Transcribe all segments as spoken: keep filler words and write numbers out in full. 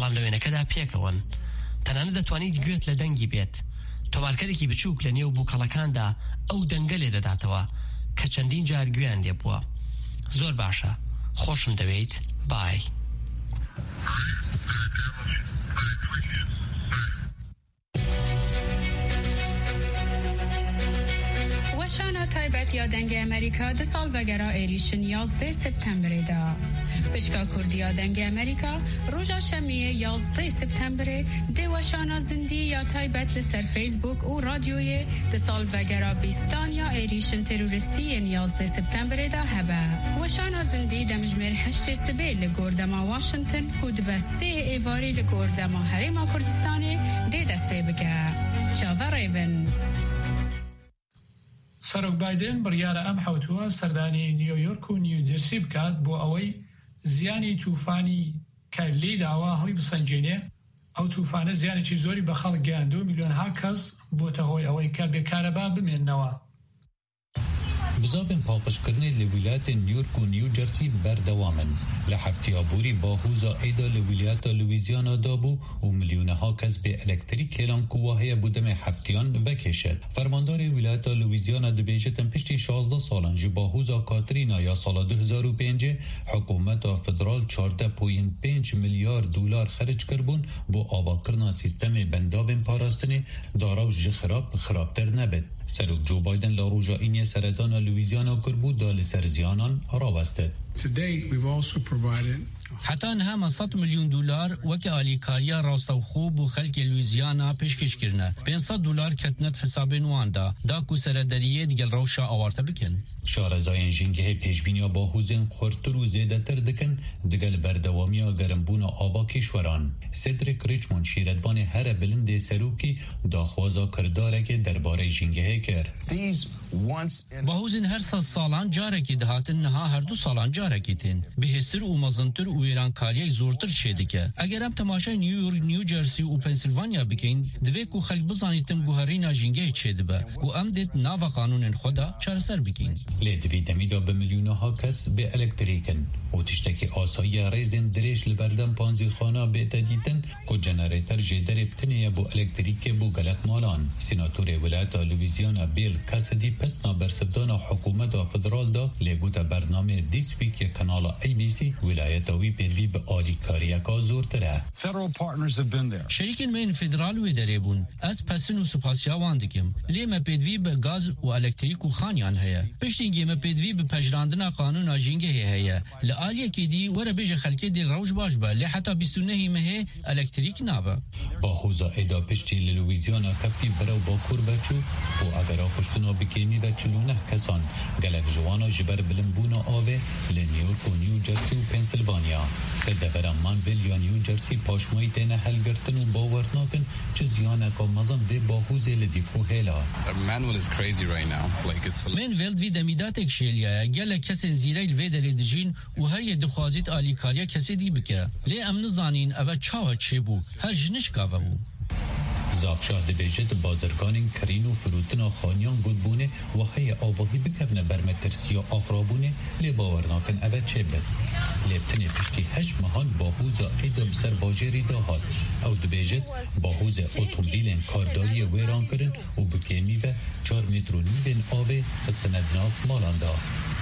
بەڵام لە وێنەکەدا پێکەوەن. تەنانەت دەتوانیت گوێت لە دەنگی بێت. تۆمارکەرێکی بچووک لە نێو بووکەڵەکاندا ئەو دەنگە لێ دەداتەوە کە چەندین جار گوێیان لێ بووە. زۆر باشە، خۆشم دەوێیت، بای. وشانا تایبەت یا دەنگی ئەمریکا دە ساڵڤەگەرا عێریشن یازدە سپتەمبرێدا. پشکا کوردیا دەنگی ئەمریکا ڕۆژا شەمیە یازدە سپتەمبرێ دێ وشانا زندی یا تایبەت لەسەر فیسبوک و رادیۆیە دە ساڵڤەگەرا بیستان یا عێریشن تێروریستیên یازدە سپتەمبرێدا هەبە. وشانا زندی دەمژمێر هەشتێ سبێ لە گۆردەما واشنگتن و دبە سێ ئێواری لە گۆردەما هەرێما کوردستانê دێ دەست پێ بکە. چاوەڕێ بن. سەرۆک بایدن بڕیارە ئەم حوتووە سەردانی نیویۆرک و نیوجەرسی بکات بۆ ئەوەی زیانی تووفانی کە لێی داوا هەڵی بسەنجێنێ. ئەو تووفانە زیانێکی زۆری بە خەڵک گەیاندوو، میلیۆنها کەس بۆتە هۆی ئەوەی کە بێکارەبا بمێننەوە. بزابن پاڵپشتکردنê li wilayetên New York û New Jersey berdewam in. Li heftiya borî bahûza êda li wilayeta Louisiana dabû û milyûneha kes bê elektrîk hêlan ku wa heye bû demê heftiyan vekêşe. Fermandarê wilayeta Louisiana dibêje tin piştî şazdeh salan ji bahûza Katrîna ya sala du hezar û pêncê hikûmeta federal çardeh poyîn pênc milyar dolar xerc kirbûn bo avakirina sîstemê bendavên parastinê daraw ji xirab xirabtir nebit. Serok Joe Biden la roja inye seredana Louisiana kirbû da li ser ziyanan raweste. To date, we've also provided حتی هم صد میلیون دلار وک آلیکاریا راستوخو بو خلک لویزیانا پیشکش کرنه. پانصد دلار کتنت حساب نواندا دا کو سردریه دیگل روشا آورته بکن. شارزاین جنگه پیشبینیا با حوزن خورتر و زیده تر دکن دیگل بردوامیا گرمبونا آبا کشوران. سدریک ریچموند شیردوان هر بلند سروکی داخوازا کرداره که درباره جنگه کر. با حوزن هر سال سالان جاره که دهاتن نها هر دو سالان جاره که تین. بهستر و مزنتر و ایران کاریای زورتر شده که. اگر هم تماشای نیویورک، نیوجرسی و پنسیلوانیا بکین دوی کو خلق بزانیتن گوهرینا جنگه چیده با. کو ام دید ناو قانون خدا چارسر بکین. لدوی دمیدا به میلیونها کس به الکتریکن و تشتکی آسایی ریزن دریش لبردن پانزی خانه به تدیدن که جنریتر جدر ابتنیه بو الکتریک بو گلت مالان. سیناتور ولایت لویزیانا بیل کاسدی پسنا برسبدان حکومت فدرال دا لگوت برنامه دیس ویک کانال ای بی سی ولایتوی پیروی به آلیکاریا کا زورتره. شریکین من فدرال وی دریبون از پسن و سپاسیا واندکم لیم پیروی به گاز و الکتریک و خانیان هیا پشتینگی ما پیروی به پجراندن قانون آجینگه هیا لآلیه که دی وره بیج خلکی دی روش باش با لی حتی بیست و نه مه الکتریک نابه. با حوزا ایدا پشتی لویزیانا کفتی برو با کور بچو و اگر آخشتنا بکیمی و چلونه کسان گلک جوانا جبر بلنبونا آوه لنیورک و نیوجرسی و پنسیلوانیا که دبرم من ویل یا نیوجرسی پاشمایی تینه هل گرتن و باورناکن چه زیانه که مزم ده با حوزه لدیفو هلا. من ویل وی دمیدات اکشیلیه گل کسی زیره الوی دردجین و هر یه دخوازیت آلیکاریا کسی دی بکه لی امن زانین اوه چاوه چه بو هر جنش کاوه بو. زابشاه دبیجت بازرگانین کرین و فروتنا خانیان گودبونه و هی آواهی بکبنه برمترسی و آفرابونه لی باورناکن اوه چه بد. لیبتنی پشتی هشت مهان با حوزا ایدا بسر باجری داهاد او دبیجت با حوز اتومبیلین کارداری ویران کرن و بکیمی به چار متر و نیبین آوه استندناف مالان دا.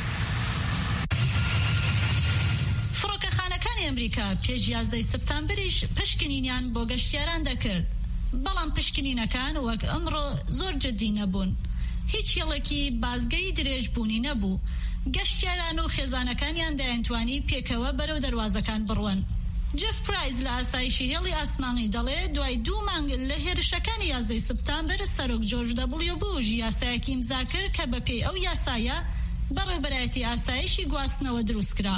فڕۆکەخانەکانی ئەمریکا پێش یازدەی سپتامبریش پشکنینیان بۆ گەشتیاران دەکرد. بەڵام پشکنینەکان وەک ئەمڕۆ زۆر جددی نەبوون. هیچ هێڵێکی بازگەی درێژبوونی نەبوو. گەشتیاران و خێزانەکانیان دەیانتوانی پێکەوە بەرەو دەواازەکان بڕوەن. جف پرایز لە ئاسایشی هێڵی ئاسمانی دەڵێ دوای دوو مانگ لە هێرشەکانی یازدەی سپتامبر سەرۆک جۆرج دەبڵیو بوش یاسایەکی ئیمزا کرد کە بەپێی ئەو یاسایە بەڕێوەبەرایەتی ئاسایشی گواستنەوە دروستکرا.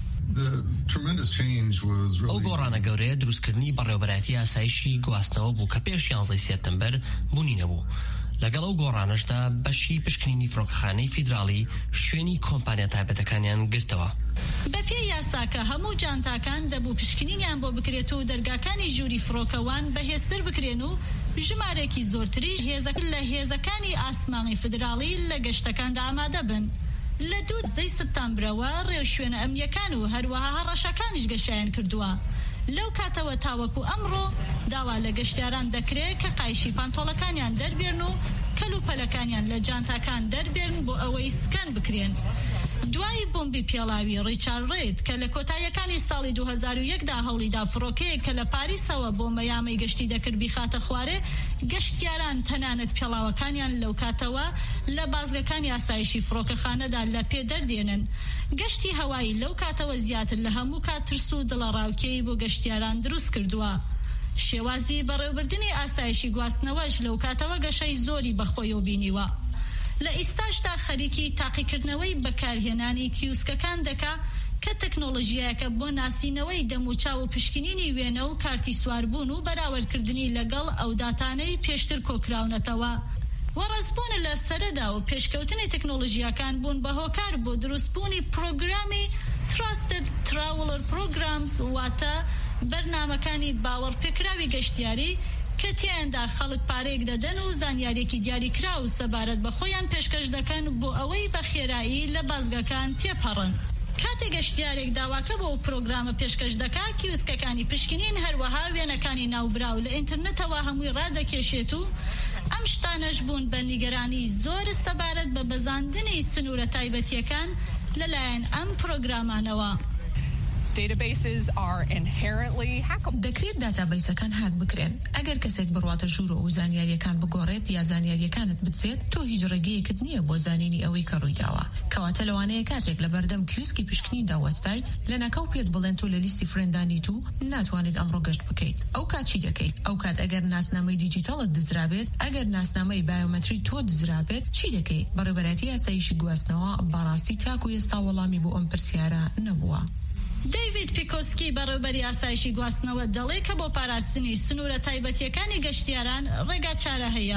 ئەو گۆڕانە گەورەیە دروستکردنی بەڕێوەبەرایەتی ئاسایشی گواستنەوە بوو کە پێش یانزەی سێپتەمبەر بوونی نەبوو. لەگەڵ ئەو گۆڕانەشدا بەشی پشکنینی فڕۆکەخانەی فیدراڵی شوێنی کۆمپانیا تایبەتەکانیان گرتەوە. بەپێی یاساکە هەموو جانتاکان دەبوو پشکنینیان بۆ بکرێت و دەرگاکانی ژووری فڕۆکەوان بەهێزتر بکرێن و ژمارێکی زۆرتریش هێزەکە لە هێزەکانی ئاسمانی فیدراڵی لە گەشتەکاندا ئامادە بن. لە دوو سپتامبرەوە ڕێو شوێنە ئەمنیەکان و هەروەها هەڕەشەکانیش گەشایان کردووە. لەو کاتەوە تاوەکو ئەمڕۆ داوا لە گەشتیاران دەکرێت کە قایشی پانتۆڵەکانیان دەربێن و کەلوپەلەکانیان لە جانتاکان دەربێن بۆ ئەوەی سکەن بکرێن. دوای بۆمبی پێڵاوی ڕیچارد ڕید کە لە کۆتاییەکانی ساڵی دوو هەزار و یەکدا هەوڵیدا فڕۆکەیە کە لە پاریسەوە بۆ مەیامەی گەشتی دەکرد بیخاتە خوارێ، گەشتیاران تەنانەت پێڵاوەکانیان لەو کاتەوە لە بازگەکانی ئاسایشی فڕۆکەخانەدا لە پێ دەردێنن. گەشتی هەوایی لەو کاتەوە زیاتر لە هەموو کات ترس و دڵەڕاوکێی بۆ گەشتیاران دروست کردووە. شێوازی بەڕێوەبردنی ئاسایشی گواستنەوەش لەو کاتەوە گەشەی زۆری بەخۆیەوە بینیوە. لە ئیستاشدا خەریکی تاقیکردنەوەی بەکارهێنانی کیوسکەکان دەکا کە تەکنۆلۆژیایەکە بۆ ناسینەوەی دەموچاو و پشکنینی وێنە و کارتی سواربوون و بەراوردکردنی لەگەڵ ئەو داتانەی پێشتر کۆکراونەتەوە. وەڕەسبوون لە سەرەدا و پێشکەوتنی تەکنۆلۆژیاکان بوون بە هۆکار بۆ دروستبوونی پرۆگرامی Trusted Traveler Programs، واتە بەرنامەکانی باوەڕپێکراوی گەشتیاری کە تیاندا خەڵک پارێک دەدەن و زانیارێکی دیاریکرا و سەبارەت بە خۆیان پێشکەش دەکەن بۆ ئەوەی بە خێرایی لە بازگەکان تێپەڕن. کاتێک گەشتیارێک داواکە بۆ پرۆگرامە پێشکەش دەکا، کیوسکەکانی پشکنین هەروەها وێنەکانی ناوبراو لە ئینترنێتەوە هەمووی ڕادەکێشێت و ئەم شتانەش بوون بە نیگەرانی زۆر سەبارەت بە بەزاندنی سنوورە تایبەتیەکان لەلایەن ئەم پرۆگرامانەوە. Databases are inherently hackable. دەکرێت داتابیسەکان هاک بکرێن. ئەگەر کەسێک بڕواتە ژوورە و زانیاریەکان بگۆڕێت یا زانیاریەکانت بچێت، تۆ هیچ ڕێگەیەکت نییە بۆ زانینی ئەوەی کە ڕوویداوە. کەواتە لەوانەیە کاتێک لە بەردەم کیوسکی پشکنیندا وەستای لە ناکەو پێت بڵێن تۆ لە لیستی فرێندانیت و ناتوانێت ئەمڕۆ گەشت بکەیت. ئەو کات چی دەکەیت؟ ئەو کات ئەگەر ناسنامەی دیجیتاڵت دزرابێت، ئەگەر ناسنامەی بایۆمەتری تۆ دزرابێت، چی دەکەیت؟ بەڕێوەبەرەتی یاساییشی گواستنەوە بەڕاستی تاکو ئێستا وەڵامی بۆ ئەم پرسیارە نەبووە. دیوید پیکۆسکی بەڕێوەبەری ئاسایشی گواستنەوە دەڵێ کە بۆ پاراستنی سنوورە تایبەتیەکانی گەشتیاران ڕێگا چارە هەیە.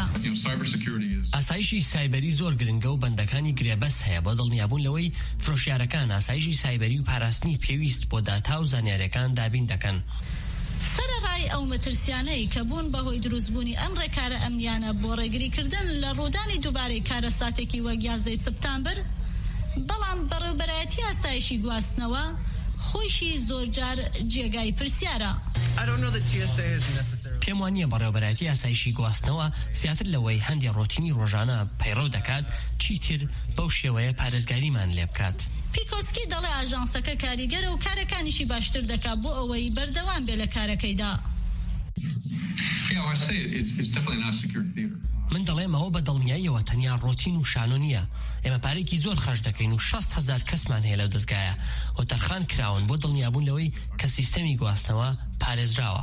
ئاسایشی سایبەری زۆر گرنگە و بەندەکانی گرێبەست هەیە بۆ دڵنیابوون لەوەی فرۆشیارەکان ئاسایشی سایبەری و پاراستنی پێویست بۆ داتا و زانیاریەکان دابین دەکەن. سەرەڕای ئەو مەترسیانەی کە بوون بەهۆی دروستبوونی ئەم ڕێکارە ئەمنیانە بۆ ڕێگریکردن لە ڕوودانی دووبارەی کارە ساتێکی وەک یازدەی سپتامبەر، بەڵام بەڕێوەبەرایەتی ئاسایشی گواستنەوە خۆشی زۆرجار جێگای پرسیارە. پێم وانییە بەڕێوەبەرایەتی ئاسایشی گواستنەوە زیاتر لەوەی هەندێک ڕۆتینی ڕۆژانە پەیڕەو دەکات چیتر بەو شێوەیە پارێزگاریمان لێ بکات. پیکۆسکی دەڵێ ئاژانسەکە کاریگەرە و کارەکانیشی باشتر دەکات بۆ ئەوەی بەردەوام بێ لە کارەکەیدا. من دەڵێمەوە بە دڵنیاییەوە تەنیا ڕۆتین و شانۆ نییە. ئێمە پارێکی زۆر خەش دەکەین و شەست هەزار کەسمان هەیە لەو دەستگایە و تەرخان کراون بۆ دڵنیابوون لەوەی کە سیستەمی گواستنەوە پارێزراوە.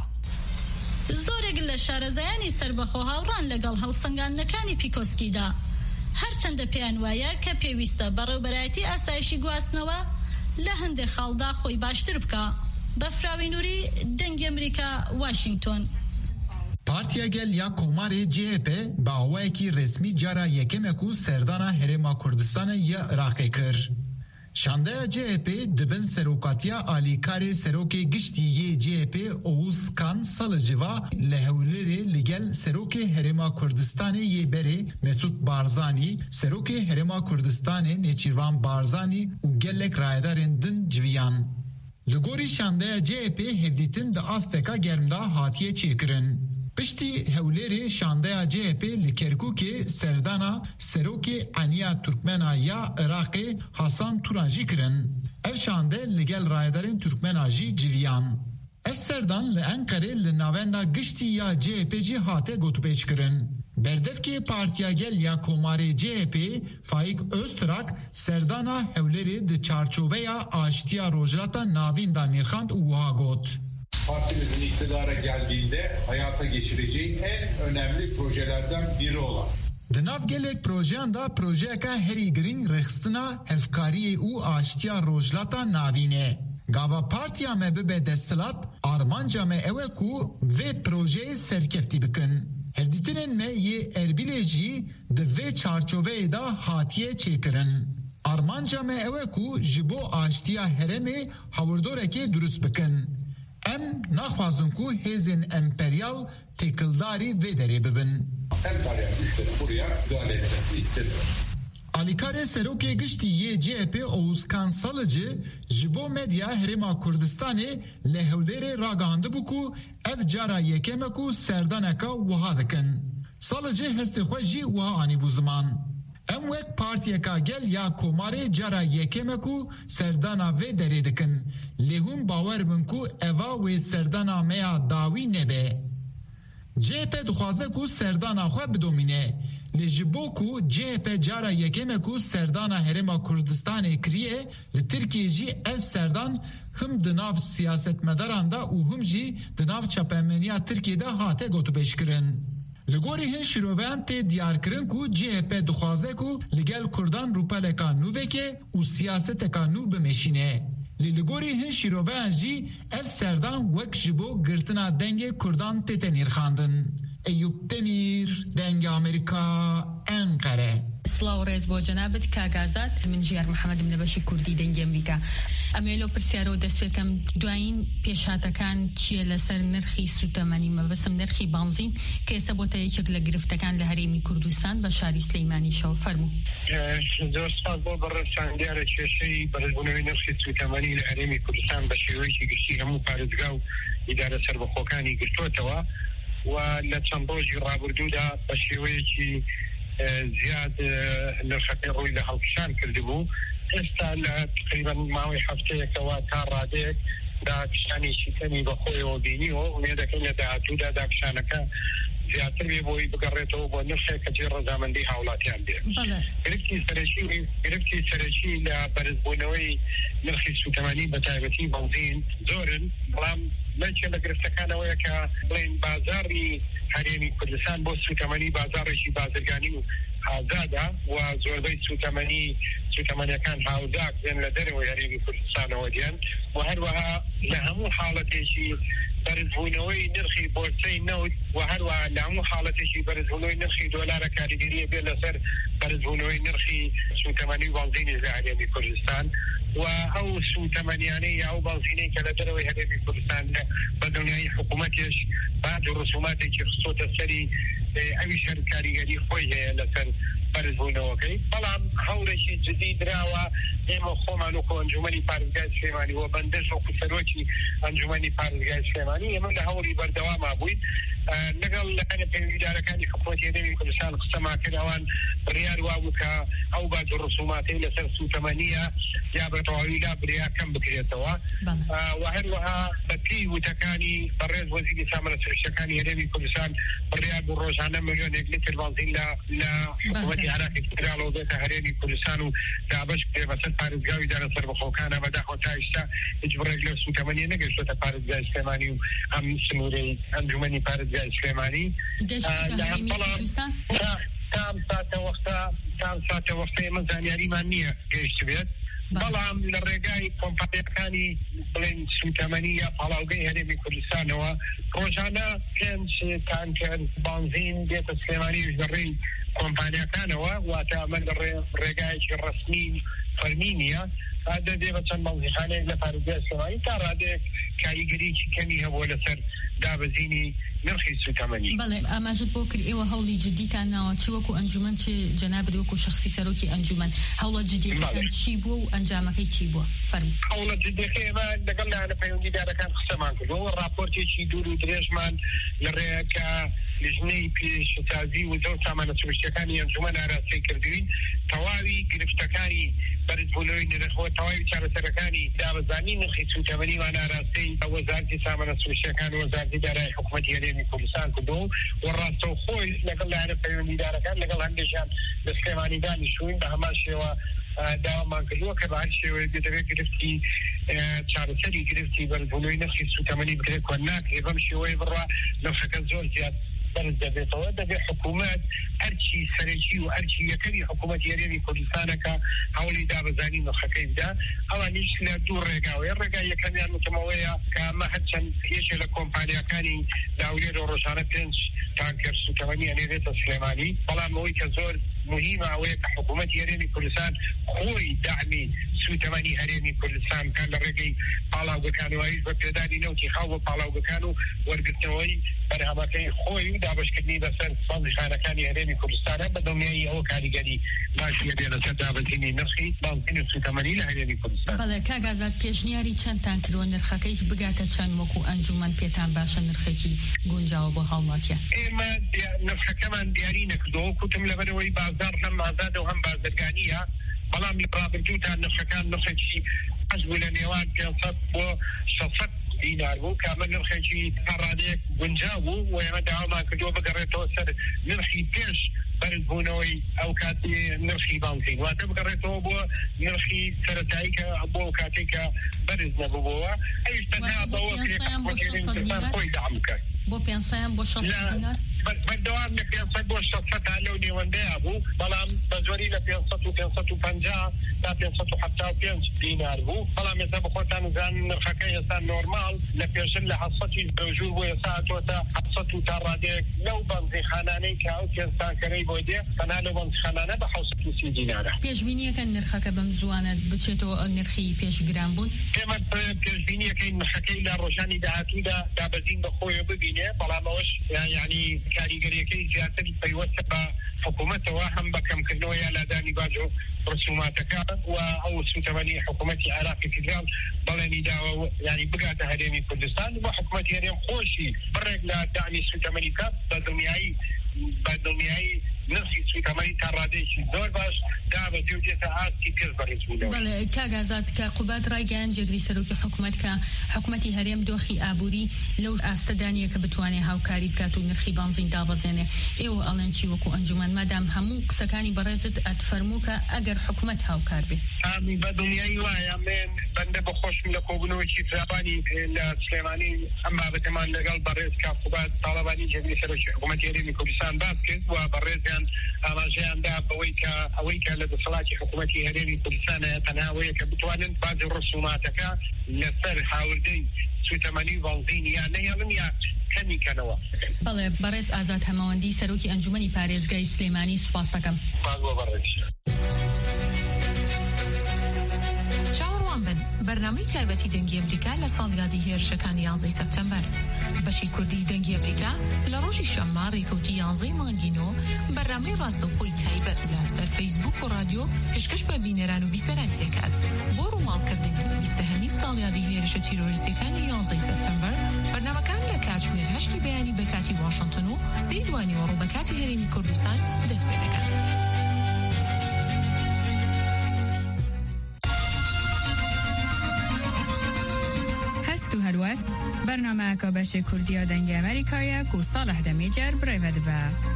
زۆرێک لە شارەزایانی سربەخۆ هاوڕان لەگەڵ هەڵسەنگاندنەکانی پیکۆسکیدا، هەرچەندە پێیان وایە کە پێویستە بەڕێوەبەرایەتی ئاسایشی گواستنەوە لە هەندێک خاڵدا خۆی باشتر بکە. بەفراوی نووری، دەنگی ئەمریکا، واشنگتۆن. Partiya Gel ya Komarê C H P bawayekî resmî cara yekemek û serdana Herêma Kurdistanê ya Iraqê kir. Şandeya C H P dibin serokatiya alîkarê serokê giştî yê C H P Oğuz Kan sala civa li Hewlêrê li gel serokê Herêma Kurdistanê yê berê Mesut Barzanî, serokê Herêma Kurdistanê Nêçîrvan Barzanî û gelek rayedarên din civiyan. Li gorî şandeya C H P hevdîtin di asteka germda hatiye çêkirin. Piştî Hewlêrê şandeya C H P li Kerkûkê serdana serokê Aniya Türkmena ya Iraqê Hasan Turan jî kirin. Ev şande li gel rayedarên Türkmena jî civiyan. Ev serdan li Enqerê li navenda giştî ya C H P jî hate gotûbêj kirin. Berdevkê Partiya Gel ya Komarê C H P Faik Öztrak serdana Hewlêrê di çarçoveya aştiya rojilata navîn da nêrxand û wiha got. Partimizin iktidara geldiğinde hayata geçireceği en önemli projelerden biri olan. Di nav gelek projeyan da projeyeka herî girîng rexistina hevkariyê û aştiya rojilata navîn. Gava partiya me bibe desthilat, armanca me ew e ku vê projeyê serkeftî bikin. Hevdîtinên me yê Erbilê jî di vê çarçoveyê da hatiye çêkirin. Armanca me ew e ku ji bo aştiya herêmê hawirdoreke durust bikin. Em naxwazin ku hêzên emperyal têkildarî vê derê bibin. Emperyal güçlerin buraya müdahale etmesini istemiyor. Alikare Serokê Giştî yê C H P Oğuzkan Salıcı ji bo medya Herêma Kurdistanê li Hewlêrê ragihandibû ku ev cara yekeme ku serdaneka wiha dikin. Salıcı hestê xwe jî wiha anîbû ziman. Em wek partiyeka gel ya komarê cara yekeme ku serdana vê derê dikin. Lê hûn bawer bin ku eva wê serdana meya dawî nebe. C H P dixwaze ku serdana xwe bidomîne. Li ji bo ku C H P cara yekeme ku serdana Herêma Kurdistanê kiriye, li Tirkiye jî ev serdan him di nav siyasetmedaran da û him jî di nav çapemeniya Tirkiye'de hate gotûbêjkirin. Li gorî hin şîroveyan tê diyarkirin ku C H P dixwaze ku li gel Kurdan rûpeleka nû veke û siyaseteka nû bimeşîne. Li li gorî hin şîroveyan jî ev serdan wek ji bo girtina dengê Kurdan tête nîrxandin. Eyüp Demir, Denge Amerika, Ankara. سلااو ڕێز بۆ جەنابەت کاگازات من ژیار محەممەدم لە بەشی کوردی دەنگی ئەمریکا. ئەمێ لەو پرسیارەوە دەستپێکەم دوایین پێشاتەکان چییە لەسەر نرخی سوتەمەنی مەبەسم نرخی بانزین کە ئێستا بۆتە یەکێک لە گرفتەکان لە هەرێمی کوردستان بە شاری سلەیمانیشەوە. فەرموو. زۆر سپاس بۆ بەڕێزاندیارە کێشەی بەرزبوونەوەی نرخی سوتەمەنی لە هەرێمی کوردستان بە شێوەیەکی گشتی هەموو پارێزگا و ئیدارە سەربەخۆکانی گرتووەتەوە و لە چەند ڕۆژی ڕابردوودا بە شێوەیەکی زیاد نرخەکەی ڕووی لە هەڵکشان کردبوو. ئێستا لە تقریبا ماوەی هەفتەیەکەوە تا ڕادەیەک داکشانێکی کەمی بەخۆیەوە بینیوە و وێ دەکەین لە داهاتوودا داکشانەکە زیاتر بێ بۆی بگەڕێتەوە بۆ نرخێک کە جێ ڕەزامەندی هاوڵاتیان بێ. گرفتی سەرەکی گرفتی سەرەکی لە بەرزبوونەوەی نرخی سوتەمەنی بە تایبەتی بەنزین زۆرن، بەڵام لەکێ لە گرفتەکانەوەیە کە بڵێن بازاڕی هەرێمی کوردستان بۆ سوتەمەنی بازاڕێکی بازرگانی و ئازادە و زۆربەی سوتەمەنی سوتەمەنیەکان هاوداک دێن لە دەرەوەی هەرێمی کوردستانەوە دێن و هەروەها لە هەموو حاڵەتێکی بەرزبوونەوەی نرخی بۆرسەی نەوت و هەروەها لە هەموو حاڵەتێکی بەرزبوونەوەی نرخی دۆلارە کاریگەریە بێ لەسەر بەرزبوونەوەی نرخی سوتەمەنی بەنزینی لە هەرێمی کوردستان و ئەو سوتەمەنیانەی یا ئەو بەنزینەی کە لە دەرەوەی هەرێمی کوردستان بە دڵنیایی حکوومەتیش بعد ڕسوماتێکی خستۆتە سەری ئەویش هەر کاریگەری خۆی هەیە لەسەر بەرزبوونەوەکەی. بەڵام هەوڵێکی جدی درراوە ئێمە خۆمان وەکو ئەنجومەنی پارێزگای سلێمانی و بەندەش وەکو سەرۆکی ئەنجومەنی پارێزگای سلێمانی ئێمە لە هەوڵی بەردەواما بووین لەگەڵ لەکانە پەیوەندیدارەکانی حکوومەتی هەرێمی کوردستان قسەمان کرد ئەوان بڕیار وا بوو کە ئەو باج ڕسوماتەی لەسەر سوتەمەنیە یا بە تەواوی لا بریا کەم بکرێتەوە و هەروەها بە پێی وتەکانی بەڕێز وەزیری سامانە سروشتیەکانی هەرێمی کوردستان بڕیار بوو ڕۆژانە ملیۆنێک لیتر بەنزین لە حکوومەتی عراقی کراوە بێتە هەرێمی کوردستان و دابش بکرێ بەسەر پارێزگای ئیدارە سەربەخۆکانە بەداخەوە تا ئێستا هیچ بڕێک لە سوتەمەنی نەگەیشتووەتە پارێزگای سلێمانی و ئەم سنوورەی ئەنجومەنی پارێزگای سلێمانی. تام ساتە وەختا تام ساتە وەختەیە ئێمە زانیاریمان نییە گەیشت بێت، بەڵام لە ڕێگای کۆمپانیەکانی بڵێن سوتەمەنی یا پاڵاوگەی هەرێمی کوردستانەوە ڕۆژانە پێنج تانکەر بانزین دێتە سلێمانی ژەڕێی کۆمپانیەکانەوە واتە ئەمە لە ڕێگایەکی ڕەسمی فەرمی نییە دەبێ بە چەند بەنزیخانەیەک لە پارێزگای سلێمانی تا ڕادەیەک کاریگەریی کەمی هەبووە لەسەر دابەزینی نرخی سوتەمەنی. بەڵێ ئاماژت بۆ کرد ئێوە هەوڵی جدیتان ناوە چی وەکو ئەنجومەن چی جەنابەت وەکو شەخسی سەرۆکی ئەنجومەن هەوڵە جدیەکان چی بووە و ئەنجامەکەی چی بووە؟ فەرموو. هەوڵە جدیەکەی ئێمە لەگەڵ لایەنە پەیوەندیدارەکان قسەمان کردەوە راپۆرتێکی دوور و درێژمان لە ڕێگەکە لژنەی پێشتازی و زەو سامانە سروشتیەکانی ئەنجومەن ئاراستەی کردوین تەواوی گرفتەکانی بەرزبوونەوەی نرخەوە تەواوی چارەسەرەکانی دابەزانی نرخی سوتەمەنیمان ئاراستەی وەزارەتی سامانە سروشتیەکان و وەزارەتی دارایی حکوومەتی هەرێمی کوردستان کردەوە و ڕاستەوخۆی لەگەڵ لایەنە پەیوەندیدارەکان لەگەڵ هەندێکیان لە سلێمانی دانیشتووین بە هەمان شێوە داوامان کردووە کە بە هەر شێوەیە دەبێت گرفتی چارەسەری گرفتی بەرزبوونەوەی نرخی سوتەمەنی بکرێت کۆ ناکرێت بەم شێوەیە بڕوا نرخەکە زۆر زیاد بەرز دەبێتەوە. دەبێت حکوومەت ئەرچی سەرەکی و ئەرچی یەکەمی حکوومەتی هەرێمی کوردستانەکە هەوڵی دابەزانی نرخەکەی بدا. ئەوانیش لە دوو ڕێگاوەیە ڕێگای یەکەمیان وتمەوەیە کە ئەمە هەرچەند یەکێک لە کۆمپانیەکانی داولێر و ڕۆژانە پێنج تانکەر سوتەمەنی ئەنێرێتە سلێمانی، بەڵام ئەوەی کە زۆر مهمە ئەوەیە کە حکوومەتی هەرێمی کوردستان خۆی داعمی سوتەمەنی هەرێمی کوردستان کە لە ڕێگەی پاڵاوگەکانەوەی بە پێدانی نەوتی خاو بە پاڵاوگەکان و وەرگرتنەوەی بەرهەمەکەی خۆی و دابشکردنی بەسەر بانگخانەکانی هەرێمی کوردستانە بە دڵنیایی ئەوە کاریگەری باشیە بێ لەسەر دابەزینی نرخی بانگین سوتەمەنی لە هەرێمی کوردستان. بەڵێ کاگازات پێشنیاری چەندتان کردوە نرخەکەیش بگاتە چەند وەکو ئەنجومەن پێتان باشە نرخێکی گونجاوە بۆ هاوڵاتیە؟ ئێمە نرخەکەمان دیاری نەکردەوە کوتم لەبەرەوەی بازار هەم ئازادە و هەم بازرگانیە، بەڵام لە ڕابردووتان نرخەکان نرخێکی حەز بوو لە نێوان پێنسەد بۆ شەشسەد دینار بوو کە ئەمە نرخێکی پەڕادەیەک گونجاو بوو و ئێمە داوامان کردووە بگەڕێتەوە سەر نرخی پێش بەرزبوونەوەی ئەو کاتی نرخی بانکین واتە بگەڕێتەوە بۆ نرخی سەرەتایی کە بۆ ئەو کاتێک کە بەرز نەبووبەوە ئەویش تەنها بەوە خۆی دەعم کرد بۆ پێنسەیان بۆ شەشسەد دینار بەردەوام لە پێنسەد بۆ شەشسەد تا لەو نێوەندەیە بوو، بەڵام بە زۆری لە پێنسەد و پێنسەد و پەنجا تا پێنسەد و حەفتا و پێنج دینار بوو، بەڵام ئێستا بەخۆتان زانن نرخەکەی ئێستا نۆرمال لە پێشتر لە حەسەتی بەژوور بۆ ئێستا هاتووەتە حەسەد و تا ڕادێک لەو بەنزیخانانەی کە ئەو پێنجستانکەرەی بۆ دێ تەنها لەو بەنزیخانانە بە حەوسەد و سی دینارە. پێشبینیەکە نرخەکە بەم زوانە بچێتەوە نرخی پێشگران بوون؟ ئێمە پێشبینیەکەی نرخەکەی لە ڕۆژانی داهاتوودا دابەزین بەخۆیە ببینێ، بەڵام ئەوەش یعنی کاریگەریەکەی زیاتر پەیوەستە بە حکوومەتەوە هەم بەکەمکردنەوە یا لادانی باج و ڕسوماتەکە و ئەو سوتەمەنی حکوومەتی عێراقی فیدرال بەڵێنی داوە یعنی بگاتە هەرێمی کوردستان و حکوومەتی هەرێم خۆشی بڕێک لە دامی سوتەمەنی بکات بە دڵنیایی بە دڵنیایی نرخی سوتەمەنی تا ڕادەیەکی زۆر باش دابەزێ و دێتە ئاستی پێش بەڕێزبوونەوە. بەڵێ کاگازات کە قوبات ڕایگەیان جێگری سەرۆکی حکوومەت کە حکوومەتی هەرێم دۆخی ئابووری لەو ئاستەدانیە کە بتوانێت هاوکاری بکات و نرخی بانزین دابەزێنێ، ئێوە ئەڵێن چی وەکو ئەنجومەن مادام هەموو قسەکانی بەڕێزت ئەتفەرموو کە ئەگەر حکوومەت هاوکار بێ؟ ئامی بە دڵنیایی وایە من بەندە بەخۆشم لە کۆبوونەوەی فراوانی لە سلێمانی ئەم بابەتەمان لەگەڵ بەڕێز کە قوبات تاڵەبانی جێگری سەرۆکی حکوومەتی هەرێمی کوردستان باس کرد و بەڕێزیان ئاماژەیاندا بەوەی کە ئەوەی کە لە دەسەڵاتی حکوومەتی هەرێمی کوردستانە تەنهاوەیە کە بتوانن بازی ڕسوماتەکە لەسەر هاوردەی سوتەمەنی بانزین یا نەهێڵن یا کەمیکەنەوە. بەڵێ بەڕێز ئازاد هەمەوەندی سەرۆکی ئەنجومەنی پارێزگای سلێمانی سوپاس دەکەم. چاوەڕوان بن بەرنامەی تایبەتی دەنگی ئەمریکا لە ساڵیادی هێرشەکانی یانزەی سەپتەمبەر. بەشی کوردی دەنگی ئەمریکا لە ڕۆژی شەممە ڕێکەوتی یانزەی مانگینۆ بەرنامەی ڕاستەوخۆی تایبەت لە سەر فەیسبوک و رادیۆ پێشکەش بە بینەران و بیسەرانی دەکات. بۆ ڕووماڵکردنی بیستەهەمی ساڵیادی هێرشە تیرۆریستەکانی یانزەی سەپتەمبەر بەرنامەکان لە کاتژمێر هەشتی بەیانی بە کاتی واشنگتن و سێی دوانیوە ڕۆ بە کاتی هەرێمی کوردستان دەست پێ دەکەن. هەست و هەلوەست بەرنامەکە بەشی کوردیە دەنگی ئەمریکایە و ساڵح دەمیجار برایڤەت بە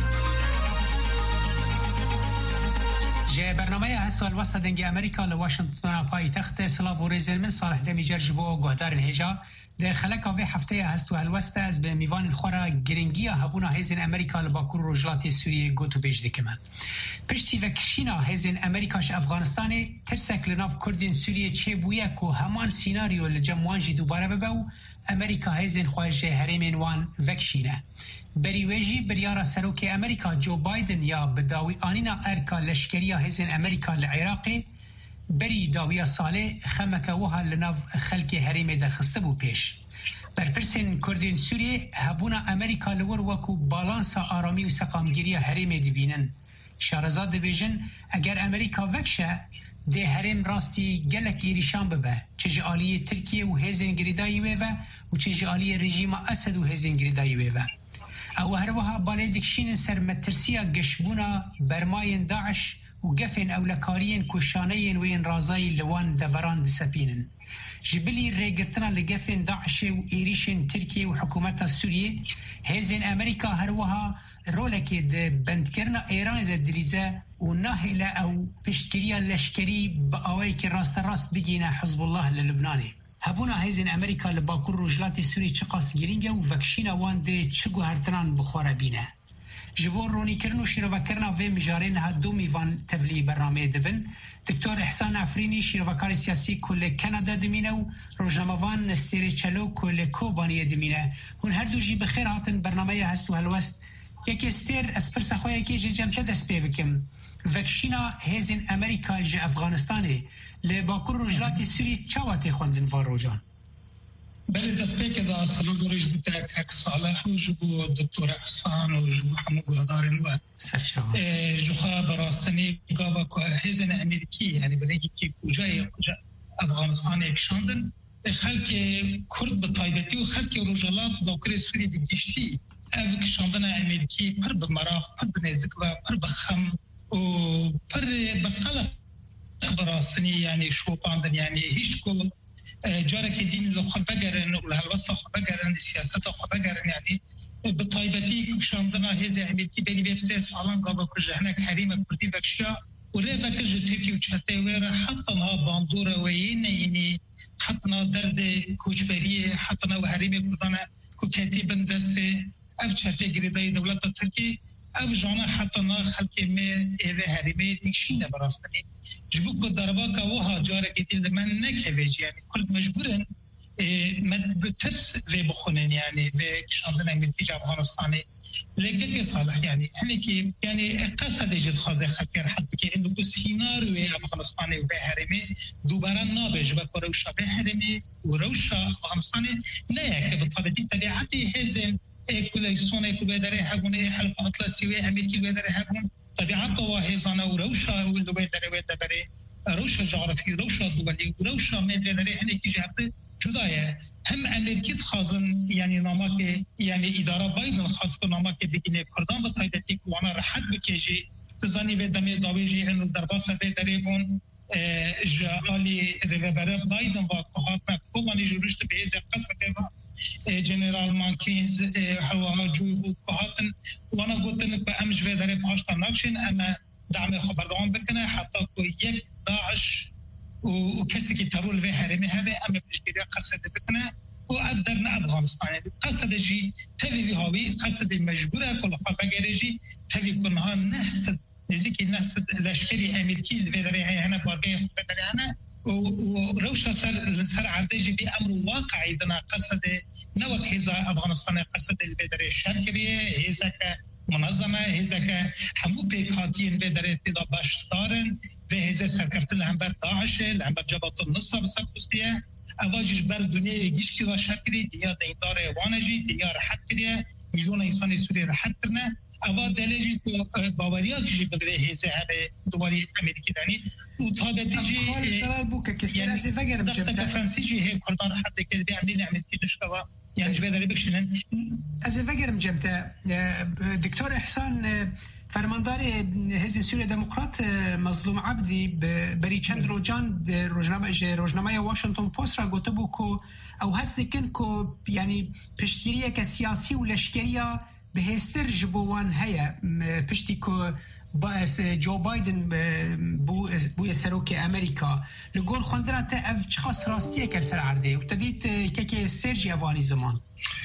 جه برنامه هست و الوسط دنگی امریکا لواشنگتن پای تخت سلاف و ریزل من صالح دمیجر جبو گهدار هجا ده خلق آوه هفته هست و الوسط از به میوان خورا گرنگی هبونا هزین امریکا لباکور روجلات سوریه گوتو بیج دکمه پشتی وکشینا هزین امریکاش افغانستان ترسک لناف کردین سوریه چه بویه که همان سیناریو لجموانجی دوباره ببو امریکا هزین خواهج هرمین وان وکشینه بریویجی بریارا سروک امریکا جو بایدن یا بداوی آنینا ارکا لشکریا هزین امریکا لعراقی بری داویا ساله خمکه وها لناف خلک هرم درخسته بو پیش برپرسین کردین سوریه هبونا امریکا لور وکو بالانس آرامی و سقامگیری هرم دبینن شارزاد دبیجن اگر امریکا وکشه ده هرم راستی گلک ایریشان ببه چه آلی ترکیه و هزین گریدایی ویوه و چه آلی رژیم اسد و هزین گریدایی ویوه او هروها بالای دکشین سر مترسیا گشبونا برماین داعش و گفن اولکارین کشانین وین رازای لوان دوران دسپینن جبلی ریگرتنا لگفن داعش و ایریشن ترکیه و حکومت سوریه هزین امریکا هروها رولکی ده بندکرنا ایران ده دلیزه و ناهلا او پشتگیریا لشکری با آوایی که راست راست بگینه حزب الله للبنانه هبونا هزین امریکا لباکور روجلات سوری چقاس گرینگه و وکشینا وان ده چگو هرتران بخوره بینه جبور رونی کرن و شیروکرنا و مجارین ها دو میوان تبلی برنامه دبن دکتور احسان عفرینی شیروکار سیاسی کل کانادا دمینه و روجناموان نستیری چلو کل کوبانی دمینه هون هر دو جی بخیر هاتن برنامه هست و هلوست یکی استیر اسپرس خواه یکی جی جمعه دست بی بکم وکشینا هزین امریکا ج افغانستانی لباکور رجلات سوری چاوات خوندن واروجان بله دسته که دا سلو دورش بوده اک صالح و جبو دکتور احسان و جبو همو گهدارن و جوخا براستنی گاوا که هزین امریکی یعنی برگی که کجای کجا افغانستان اکشاندن خلق کرد به طایبتی و خلق رجلات باکور سوری بگیشتی او کشاندن امریکی پر به مراخ پر به نزدیک و پر به خم و پر به قلق براستنی یعنی شوپاندن یعنی هیچ کل جاره که دین لخوا بگرن و لحلوست خوا بگرن سیاست خوا بگرن یعنی به طایبتی کشاندن هز امریکی بینی بیبسه سالان قابل کرجهنک حریم کردی بکشیا و ره فکر جو ترکی و چهته ویره حتی نا باندور و اینه یعنی حتی نا درد کوچبری حتی نا و حریم کردن که کتی بندسته اف چهته گریدای دولت ترکی اف جانا حتی نا خلقی می ایوه حریمه دیکشینه براستنی جبو که دربا که وها جاره که دیل من نکویج یعنی کرد مجبورن من بترس وی بخونن یعنی به کشاندن امریکی افغانستانی لیکن که صالح یعنی هنی که یعنی قصد جد خازه خلقی حتی که اینو سینار وی افغانستانی و به حریمه دوباره نابج و که روشا به حریمه و روشا افغانستانی نه که بطابتی طبیعتی هزن اکولیسون اکولی داره هگون حلف اطلسی و امریکی و داره هگون طبیعت و هزانه و روشا و دوباره داره و داره روشا جغرافی روشا دوباره و روشا مدره داره هنی که جهبه جدایه هم امریکی خازن یعنی نامه که یعنی اداره بایدن خاص که نامه که بگینه کردن و تایدتی که وانا راحت بکیجی تزانی و دمی داویجی انو در باسه داره بون جالی ریبره بایدن و کهات نکولانی جورشت به ایز قصد و جنرال مانکینز هوا جوی بود کهاتن وانا گوتن که امش و داره پاشتا نکشن اما دعم خبردان بکنه حتی که یک داعش و کسی که ترول و حرمه هوا اما بجگیری قصد بکنه و از درن افغانستان قصد جی تاوی هاوی قصد مجبوره کل خواهد بگیری تاوی کنها نحسد نزدیکی نحسد لشکری امریکی و داره هنه بارگه خود داره هنه و روشا سر سر عرضه جی بی امر واقعی دنا قصد نوک هزا افغانستان قصد البدر شرکریه هزا که منظمه هزا که همو پیکاتین بدر اتدا باش دارن و هزا سرکفتن لحنبر داعشه لحنبر جبات النصر سرکستیه اواجش بر دنیا گیش که شرکری دنیا دیندار وانجی دنیا رحت کریه میلیون انسان سوری رحت کرنه اوا دلیجی تو باوریات جی بدره هزه هبه دوباره امریکی دانی و تابتی جی یعنی دقیقه فرانسی جی هی کردان حتی که بی امرین امریکی دشتوا یعنی جبه داره بکشنن از فکرم جمته دکتور احسان فرماندار حزب سوریه دموکرات مظلوم عبدی بری چند روزان روزنامه روزنامه واشنگتن پست را گفته بود که او هست کن که یعنی پشتگیری که سیاسی و لشکریه به هستر جبوان هیا پشتی که باعث جو بایدن بو بوی سروک امریکا لگور خوندرا تا اف چخص راستیه که سر عرده و تدید که که سرجی اوانی زمان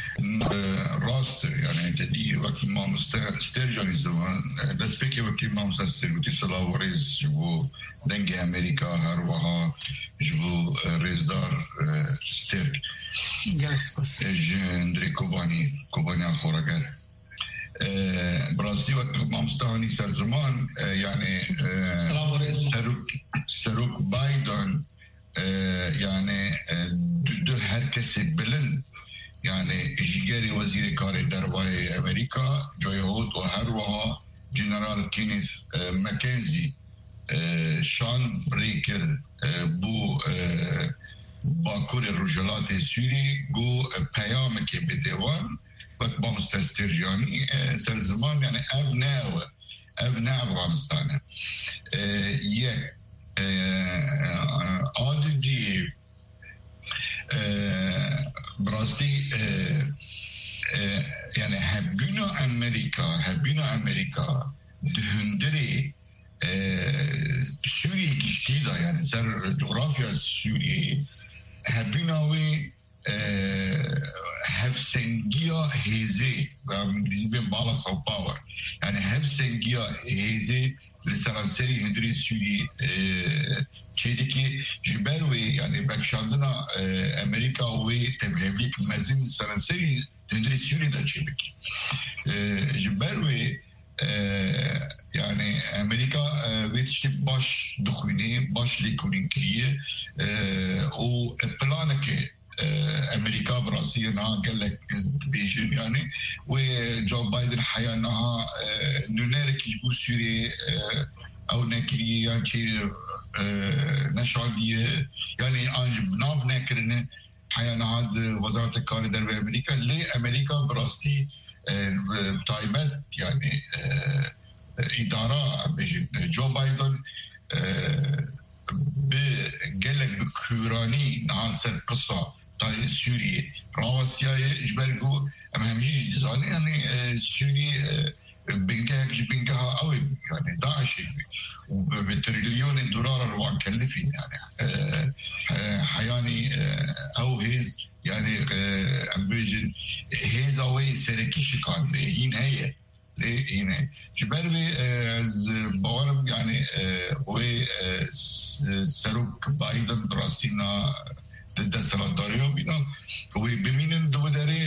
راست یعنی تدید وقتی ما مسترجانی زمان دست بکی وقتی ما مسترگوتی سلاو ریز جبو دنگ امریکا هر وها جبو ریزدار سترگ جندری کوبانی کوبانی آخورگر براستی وقت مامستانی سر زمان یعنی سروک سروک بایدن یعنی دو هر کسی بلند یعنی جیگری وزیر کار دربای امریکا جای هود و هر وها جنرال کینیث مکنزی شان بریکر بو باکور رجلات سوری گو پیام که بدوان وقت با مستسترجانی سر زمان یعنی او ناو او ناو افغانستانه یک عادی براستی یعنی هبینا امریکا هبینا امریکا دهندری سوریه گشتی دا یعنی سر جغرافیا سوریه هبیناوی هفسنگیا هیزه و انگلیسی به بالانس آف پاور یعنی هفسنگیا هیزه لسرانسری هندری سوری چیزی که جبروی یعنی بکشاندنا امریکا و تبلیغ مزین سرانسری هندری سوری دا چی بکی جبروی يعني امريكا بيتشي باش دخوني باش ليكونين كريه و بلانك امريكا براسينا قال لك بيجي يعني وجو بايدن حيانها نونيرك يجبو سوري او نكري يعني نشاديه يعني انج بناف نكرنه حيانها وزاره الكاري در امريكا لي امريكا براستي تايمت يعني اداره بيجي جو بايدن بقالك بكوراني نعسر قصة تاي سوريا راوستيا جبرجو أما همجيش دزاني يعني سوريا بنكها بنكها قوي يعني داعش وبتريليون دولار روان كلفين يعني حياني أو هيز يعني أم بيجن هيز أوي سركيش كان هين هي ليه هنا جبربي از بوارم يعني و سروك بايدن براستينا ضد سلطاريو بينا وبمين دو داري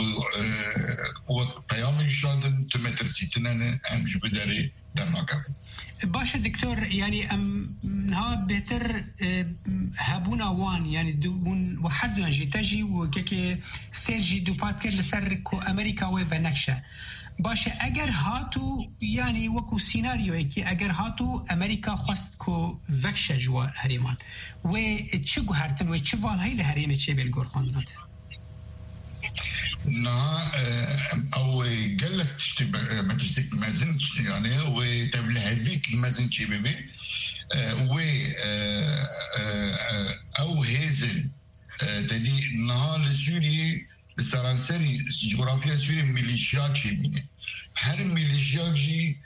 و قيام شادن تمتر سيتنا امش بداري در مكان باشه دكتور يعني ام نها بهتر هبونا وان يعني دون وحد ينجي تجي وكيكي سيرجي دو باتكر لسر كو امريكا وفنكشه باشه اگر هاتو يعني وكو سيناريو كي اگر هاتو امريكا خواست كو وكشه جوا هريمان و چه گوهرتن و چه وال هاي لهريمه چه بالگور خواندنات نا او قال لك تشتي ما تشتي مازن يعني وتبل هذيك المازن شي بيبي و او هيزن تدي نهار سوري سرانسری جغرافیا سوری ميليشيات شي بينه هر ميليشيات جي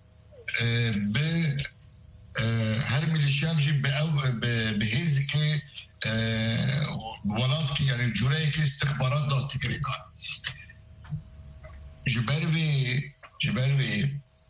به هر ميليشيات جي بهز كي ولات يعني جوري كي استخبارات دات تقريبا جبروي جبروي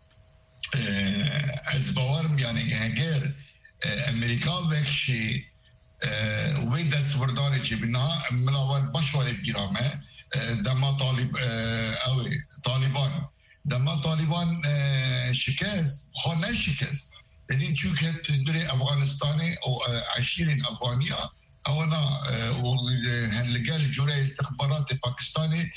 از باورم يعني هاجر امريكا وكشي وی دستورداری چی بنا ملاور باشواره بیرامه دما طالب او طالبان دما طالبان شکست خانه شکست یعنی چون در افغانستان او عشیرین افغانیا اونا هنلگل جوره استخبارات پاکستانی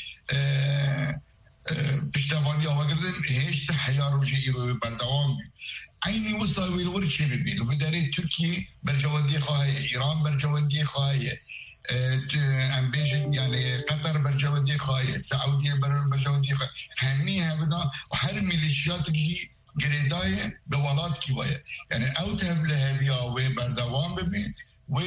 پشتوانی آوگردن هیچ حیار روشی ایرو بردوام بی عيني وصل الورد شيء بيبي لو بداري تركيا برجواندي خواهي إيران برجواندي خواهي أم بيجن يعني قطر برجواندي خواهي السعودية برجواندي خواهي همي هذا وحر ميليشيات جي جريداية بولاد كيوايا يعني أو تهب لهبيا وبردوام ببي و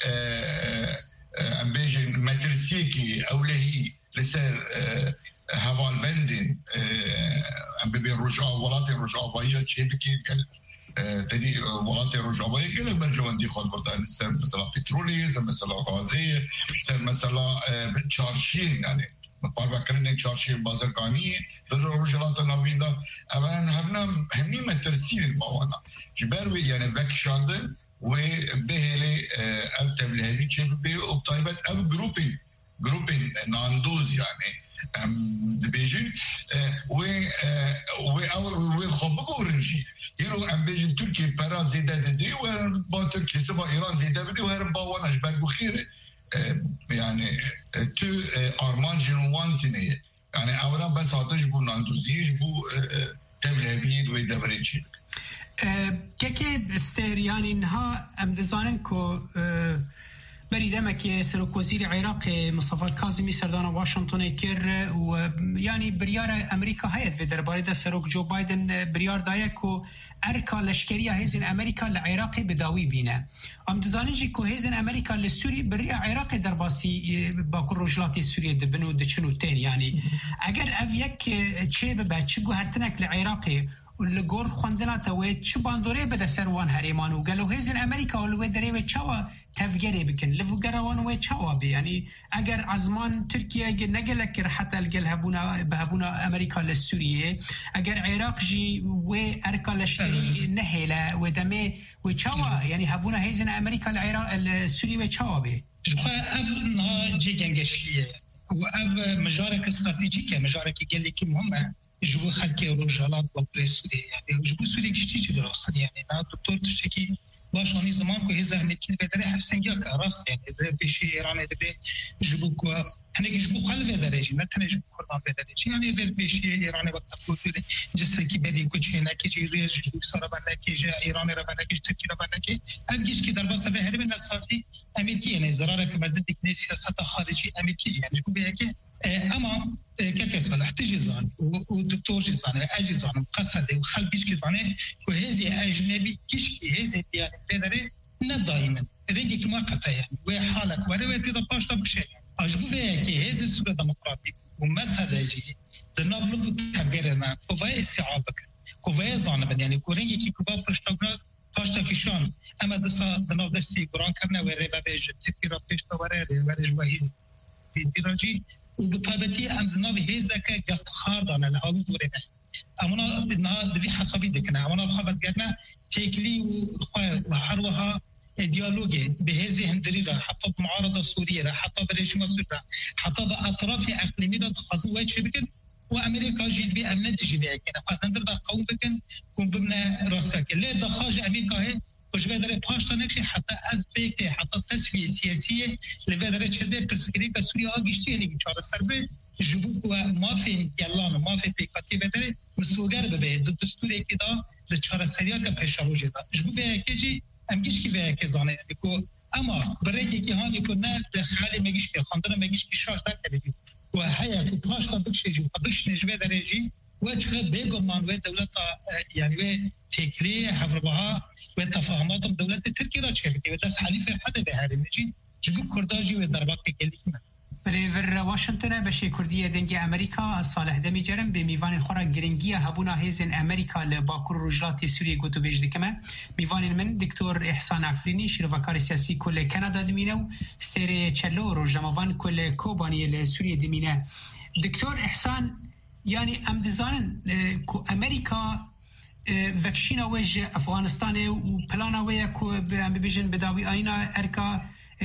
أم بيجن مدرسيكي أو لهي لسر هوال بندن ام ببین رجاء ولات رجاوایی چه بکی کل تدی ولات رجاوایی کل برجواندی خود بردن سر مثلا پترولی سر مثلا غازی سر مثلا چارشین يعني مقاربه چارشین بازرگانی در رجالات نویندا اولا همنا همین مترسیل باوانا جبروی يعني وکشاندن و بهلی او تبلیغی چه بی او طایبت او گروپی گروپی ناندوز يعني بيجي و و و خبقوا ورنجي يرو ام بيجي تركيا برا زيادة دي و تركيا سبا ايران زيادة بدي وهرب باوانا جبال بخير يعني تو ارمان جنوانتيني يعني اولا بس هاتش بو ناندوزيش بو تبليبيد و دبريجي كيكي استير يعني انها ام دزانن كو بریدم که سرک وزیر عراق مصطفى کاظمی سردان واشنطن کر و یعنی بریار امریکا هیت و درباره ده سرک جو بایدن بریار دایه که ارکا لشکری هیزن امریکا لعراق بداوی بینه ام دزانین جی که هیزن امریکا لسوری بریا عراق در باسی باکر رجلات سوریه دبنو دچنو تین یعنی اگر او یک چه ببه چه گوهرتنک لعراقی لگور خواندنات و چه باندوره بده سروان هریمان و گلو هیزن امریکا و دره و چوا تفجيري بكن لفو جروان ويتشوابي يعني أجر عزمان تركيا نجلك حتى الجل هبونا بهبونا أمريكا للسورية أجر عراق جي وأركا لشتري نهلا ودمه ويتشوا يعني هبونا هيزن أمريكا العراق السورية ويتشوابي. أب جي جنجشية وأب مجارك استراتيجية مجارك قال لك مهمة جو خلک روجالات با پرسوری یعنی جو سوری کشتی چه درست یعنی نه دکتر تشکی باش آنی زمان که هزار نکیل بدره هفسنگیا که راست یعنی در پیش ایران داره جو که هنگی جو خلوه داره نه تنها جو کردان بدره یعنی در پیش ایران وقت بود جسته کی بدی کچه نکی چیزی جو سر بنده کی ایران را بنده کی ترکی را بنده کی هرگیش که در واسه به هر من نصاتی امریکی یعنی ضرر که مزد دیگه سیاست خارجی امریکی یعنی جو به که اما که صلاح تجزان و دکتور جزانه اجزان قصد و خلقش جزانه که هزی اجنبی کش کی هزی دیانه بدره نه دائما رنگی که ما قطعی و حالک و روایتی دا پاشتا بشه اجبو به که هزی سور دموکراتی و مسئله جی در نابلو تغییر نه کوای استعاده کن کوای زانه یعنی کورنگی که کوای پاشتا پاشتا کشان اما دستا دناو دستی گران کرنه و روایتی جدی را پشتا وره روایتی جواهیز دیراجی و بطابتی امزنا به هیزه که گفتخار دانه لحاظ دوره نه امونا بدنا دوی حسابی دکنه امونا بخوابت گرنه تکلی و حروها دیالوگی به هیزه هندری را حتی معارضه سوریه را حتی به رژیم سوریه را حتی به اطراف اقلیمی را تخصی وید چه بکن و امریکا جید بی امنت جید بکن خواهد اندر دا قوم بکن کن ببنه راسته که لی دخاج امریکا هی وجبه داره پاشتا نکشی حتی از بیته حتی تصویه سیاسیه لبه داره چه به پرسکری به سوریه ها گشتی یعنی چاره سر به جبوک و مافی گلان و مافی پیکاتی بداره مسوگر ببه دو دستوری که دا ده چاره سریا که پیشاروجه دا جبوک به اکی جی امگیش که به اکی زانه نمیکو اما برای که ها نیکو نه ده خالی مگیش که خاندر مگیش که شاش در کردی و هیا که پاشتا بکشی جو بکش نجوه داره جی و چه بگمان و دولت یعنی و تکلی حفربها و تفاهمات دولت ترکیه را چه بکنه و دست حلیف حد به هر میجی جگو کرداجی و در باقی کلیمه برای واشنطن بشه کردی دنگ امریکا از صالح دمی جرم به میوان خورا گرنگی هبونا هیزن امریکا لباکور روجلات سوریه گوتو بیج دکمه میوان من دکتور احسان عفرینی شروعکار سیاسی کل کانادا دمینه و ستر چلو رو جمعوان کل کوبانی لسوریه دمینه دکتور احسان یعنی ام دزانن کو امریکا وکشینا وجه افغانستان و پلانا ویا کو ام بیژن بداوی اینا ارکا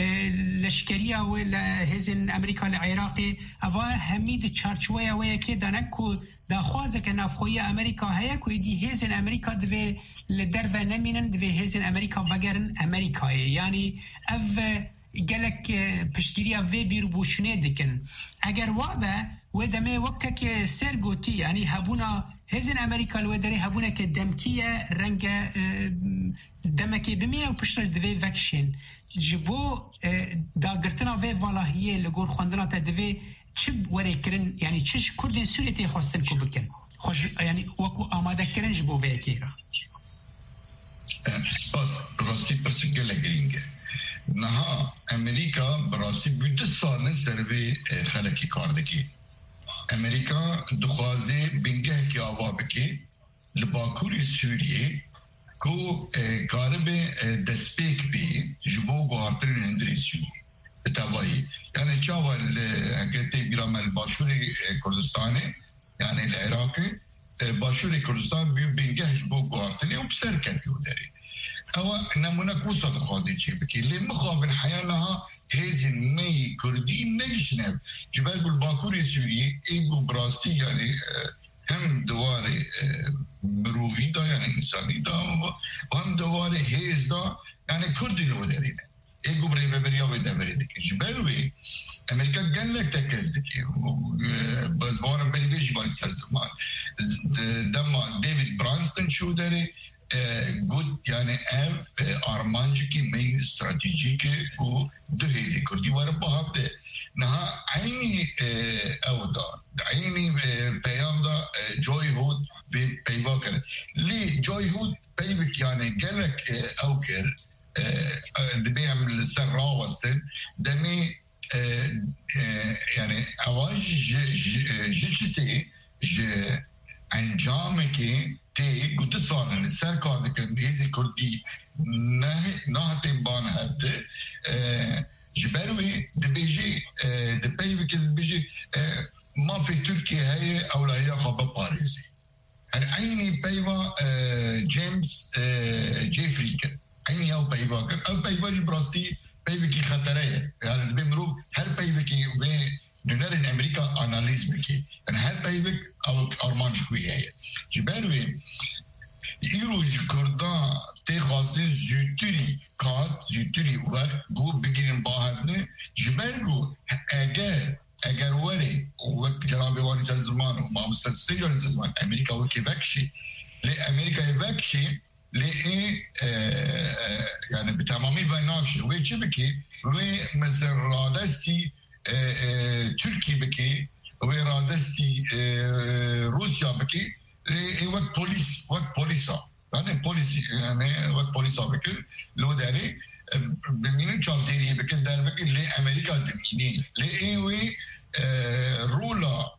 لشکریه و لهزن امریکا العراقي اوا حمید چارچویا ویا که دانکو دا خوازه که نافخوی امریکا هيا کو دی هزن امریکا دوی لدرو نمینن دوی هزن امریکا وگرن امریکا یعنی اف گلک پشتیریا وی بیر بوشنه دکن اگر وابه و دمه وکه که سرگوتی یعنی هبونا هزن امریکا الودری هبونا که دمکیه رنگ دمکی بمینه و پشتر دوی وکشن جبو داگرتنا وی والاهیه لگور خواندنا تا دوی چه وره کرن یعنی چش کردین سوریه تی خواستن کو بکن خوش یعنی وکو آماده کرن جبو وی اکیرا سپاس راستی پرسنگل گرینگه نها امریکا براستی بوده سالن سروی خلکی کاردکی امریکا دخوازه بنگه که آوا بکی لباکوری سوریه کو کارب دسپیک بی جبو گوارترین اندری سوریه بتوایی یعنی چاول هکتی بیرامل باشوری کردستانه یعنی العراقی باشوری کردستان بیو بنگه جبو گوارترین و بسر کتی و داری او نمونه کوسا دخوازی چی بکی لی مخابن حیالها هزین می کردی نگشنب جبال بول باکوری سوریه ایگو براستی یعنی هم دوار مروفی دا یعنی انسانی دا و هم دوار هیز دا یعنی کردی رو دارینه ایگو برای ببریا و دبری دکی جبالوی امریکا گلک تکز دکی بازبارم بری بیش بانی سرزمان دم دیوید برانستن شو داره گود یعنی اف آرمانجی که می استراتیجی که او دو هیزی کردی واره با هفته نها عینی او دا عینی پیام دا جای هود پیوا کرد لی جای هود پیوک یعنی گلک او کرد دبی هم لسر راوستن دمی یعنی اواج جچتی جه انجام که تی گوته سانه سر کار دکن هیزی کردی نه تیمبان هفته جبروی دبیجی دبیوی که دبیجی ما في تركيا هي أولوية خبا باريزي عيني بيوا جيمس جيفري كان عيني أو بيوا كان أو بيوا البراستي بيوا كي خطرية يعني بمروف هر بيوا كي نرى أمريكا أناليز بكي يعني هر بيوا أو أرمانج سازمان و ما مستثمر سازمان امریکا و کیبکشی لی امریکا وکشی لی يعني بتمامي فاينانشل وي چه بكي وي مثل رادستي تركي بكي وي رادستي روسيا بكي لي وقت بوليس وقت بوليسا يعني بوليس يعني وقت بوليسا بكي لو داري بمين چاوديري بكي دار بكي لي امريكا دميني لي وي رولا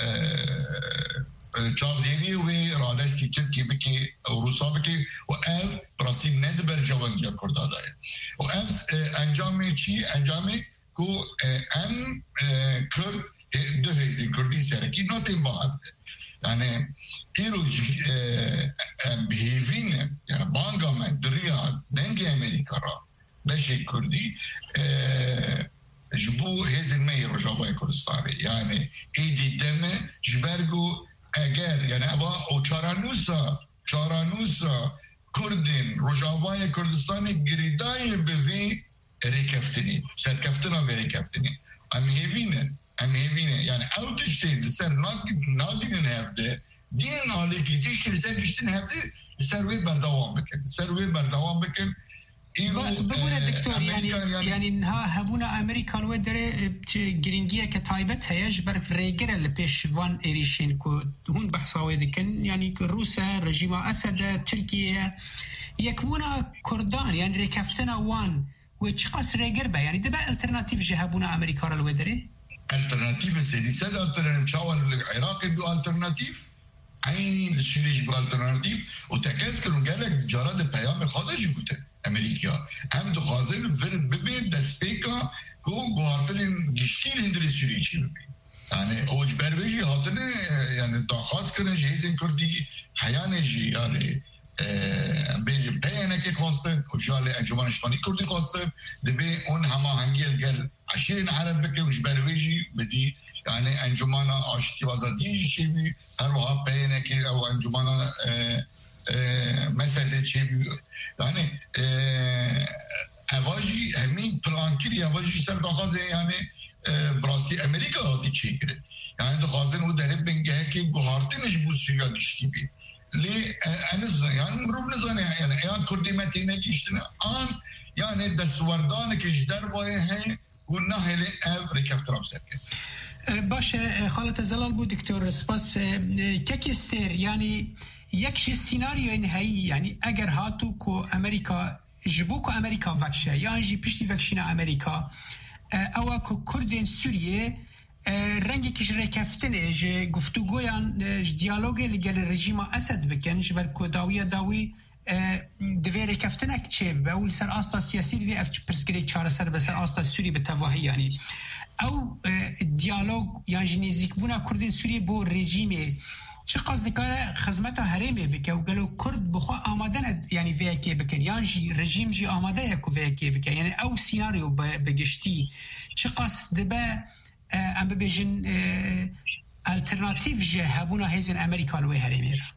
چاودێری وێ ڕادستی ترکی بکێ ئەو رووسا بکێ و ئەv ڕاستی نەدبەر جەوەندیە کوردادایە و ئەv ئەنجامێکی ئەنجامێ کو ئەم کرد دو هێزین کوردی سەرەکی نۆتێن باعد yani îrojî em bihêvîne yani banga me diriya dengê Amerîka ra beşê Kurdî ji bo hêzên me yê Rojavayê Kurdistanê yani êdî deme ji ber got eğer yani ama o çaranusa çaranusa Kurdin Rojavayê Kurdistanê girîdayê bi vê rêkeftinê serkeftina vê rêkeftinê em hêvîne em hêvîne yani ew tiştên li ser nagînin hevde dîn alêkî tiştê li ser giştin hevde li ser wê berdewam bikin li ser wê berdewam bikin بقول دكتور يعني يعني انها هبونا امريكا الودره جرينجيه كتايبت هيج بر ريجر اللي بيش فان ايريشين كو هون بحثاوي دكن يعني روسيا رجيم اسد تركيا يكونا كردان يعني ركفتنا وان وش قص ريجر با يعني دبا الترناتيف جهبونا امريكا الودره الترناتيف سيدي سد الترناتيف شاول العراق بو الترناتيف عيني السوري بو الترناتيف وتكاس كانوا قالك جراد بيام خادش بوته امریکا هم دخوازن ورد ببین دستپیکا که گواردن گشتین هندری سوری چی ببین yani اوج برویجی هاتنه yani داخواست کنه جهیزین کردی حیانه جی yani بیجی پیانه که خواستن و جاله انجمان اشتانی کردی خواستن دبی اون همه هنگیل گل عشرین عرب بکن اوج برویجی بدی yani انجمان آشتی وازدی چی بی هر وها پیانه که او انجمان مسئله چی بی yani evaji emin plan kiri evaji ser daxwaze yani brasi Amerika hati çekirin yani daxwazin o derib bengeh ki guhartiniş bu suya gişti bi li eniz yani mrub nizane yani eğer kurdimetine giştine an yani desvardan ki dervaya he bu naheli ev rekeftarab serke باشه خالد زلال بود دکتر سپاس ککستر یعنی یک چیز سیناریوی نهایی یعنی اگر هاتو کو امریکا جبو کو امریکا وکشه یا انجی پشتی وکشینا امریکا او کو کردین سوریه رنگی کش رکفتنه جه گفتگویان دیالوگی لگل رژیم اسد بکن جبر کو داویه داوی دوی رکفتنه چه باول سر آستا سیاسی دوی اف پرسکری چاره سر بسر آستا سوری به تواهی یعنی او دیالوگ یعنی نزدیک بونا کردین سوریه بو رژیمه چه قصد کاره خدمت هرمی بکه و گلو کرد بخوا آماده یعنی ویکی بکن یعنی جی رژیم جی آماده یکو ویکی بکن یعنی او سیناریو بگشتی چه قصد به ام ببیجن الترناتیف جه هبونا هیزن امریکا لوی هرمی را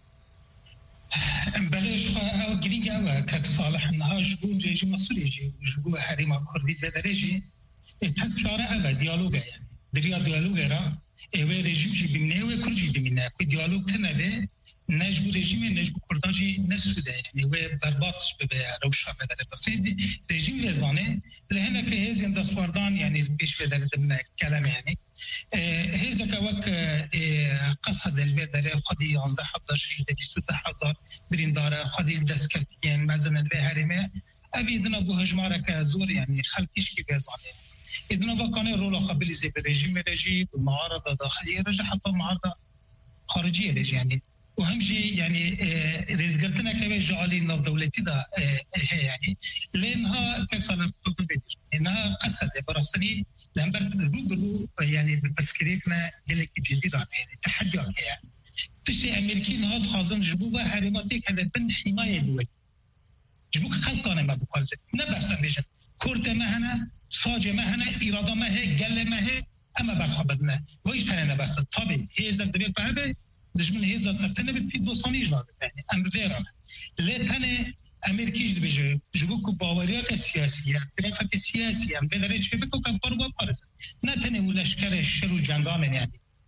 بلش او گرینگ او که صالح انها جبو رژیم سوری جی جبو هرمی کردی بدرجی تک چاره او دیالوگه یعنی دریا دیالوگه را اوه رژیم جی بمینه اوه کرد جی بمینه که دیالوگ تنبه نجبو رژیم نجبو کردان جی نسوده یعنی اوه برباطش ببه روشا بداره بسید رژیم لیزانه لهنه که هزین دستواردان یعنی پیش بداره دمنه کلمه یعنی هزه که وک قصد الوه داره خودی یانزده حضار شیده بیست و ده حضار برین داره خودی دست کردی یعنی مزن الوه حرمه اویدنا بو هجماره که زور یعنی خلقیش که بیزانه إذن وكان رولا خبري زي بريجيم رجي معارضة داخلية رجع حتى معارضة خارجية رجي يعني وهم جي يعني رزقتنا كمان جعلي نف دولتي دا هي يعني لأنها كيف أنا قلت بيجي إنها قصة براسني لهم برو يعني بتفكيرنا يلك جديد يعني تحدي يعني تشتي أمريكين هذا خازن جبوبة حريماتي كذا بن حماية دول جبوك خلطانة ما بقول زي نبص بيجي كرت ما هنا ساج ما هنا إرادة ما هي جل ما هي أما برخبتنا ويش هنا بس طبيعي هي زاد دبي بعده دشمن هي زاد تبتنا بتبيد بصانيج لا يعني أمر فيران لا تنا أمريكيش دبيجو جبوك باوريات سياسية ترافق السياسية بدرجة شبكة كبار وبارز نتنا ولا شكل الشر وجندان يعني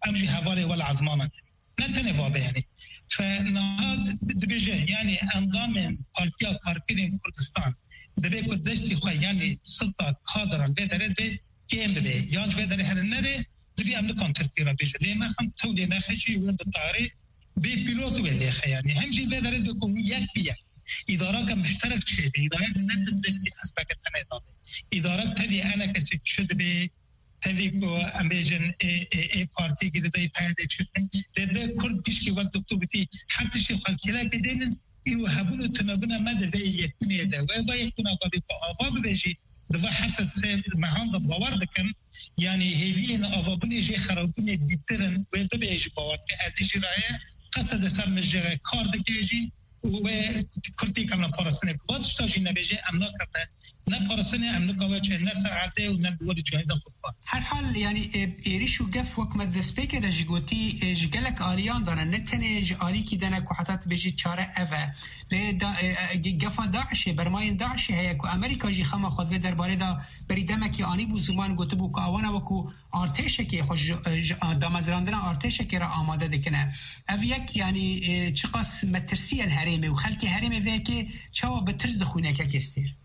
امجي حواله ولا عزمانه نتنه واضح يعني فنهاد دبيجه يعني انظام بارتيا بارتين كردستان دبي كردستي خو يعني سلطه قادره بدرت به كيم به يانج بدر هرنره دبي امن كونتركتيرا بيجه لما خم تولي ناخشي ود الطاري ببيلوت ولا يعني همجي بدرت بكم يك بيا اداره مشترك شيء اداره ند دستي اسبق التنظيم اداره تبي انا كسي شد به تبي کو امبيجن اي اي بارتي گردای پیاده شدن دبه کرد پیش کی وقت دکتوبتی هر چیزی خالکلا کدین اینو هبونو تنبنا مده یتونه ده و با یتونه قبل آباب بيجي دوا حساس مهان باور دکن يعني هيبين آبابوني جي خرابوني بيترن و دبه يجي باور ارتجي راه قصد سر مجرى کار دکیجی و کرتی کاملا پارسنه بعد شتاجی نبیجه امنا کرده نه پارسنه امنا قوی چه نه ساعته و نه دور جاهد خودبا هر حال يعني إيريش وقف وكما دسبيك ده جيغوتي جيغلك آليان دانا نتنه جآلي كي دانا كو حتات بيجي تشاره أفا ليه قفا داعشي برماين داعشي هيا كو أمريكا جي خما خود درباره دا بريدمكي آني بو زمان گوتبو كو آوانا وكو ارتشكي خوش دامزراندنا ارتشكي را آماده دكنا أفيك يعني چقاس مترسيا هريمي وخلكي هريمي فيكي چاوا بترز دخونه كاكستير